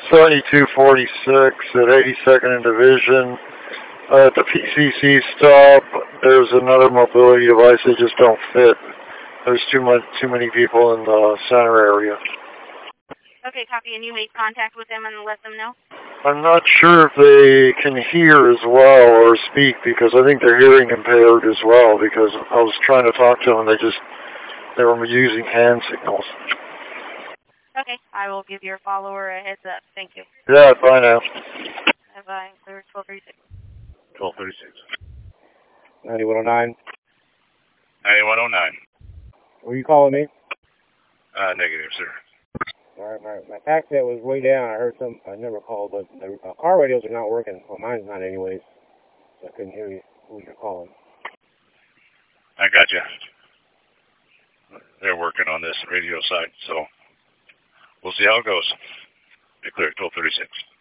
7246 at 82nd and Division. At the PCC stop, there's another mobility device. They just don't fit. There's too many people in the center area. Okay, copy. And you made contact with them and let them know? I'm not sure if they can hear as well or speak because I think they're hearing impaired as well because I was trying to talk to them and they were using hand signals. Okay, I will give your follower a heads up. Thank you. Yeah, bye now. Bye. Clear 1236. 1236. 9109. 9109. Were you calling me? Negative, sir. My pack set was way down. I heard I never called, but the car radios are not working. Well, mine's not anyways. So I couldn't hear you who you're calling. I got you. They're working on this radio side, so we'll see how it goes. Be clear, 1236.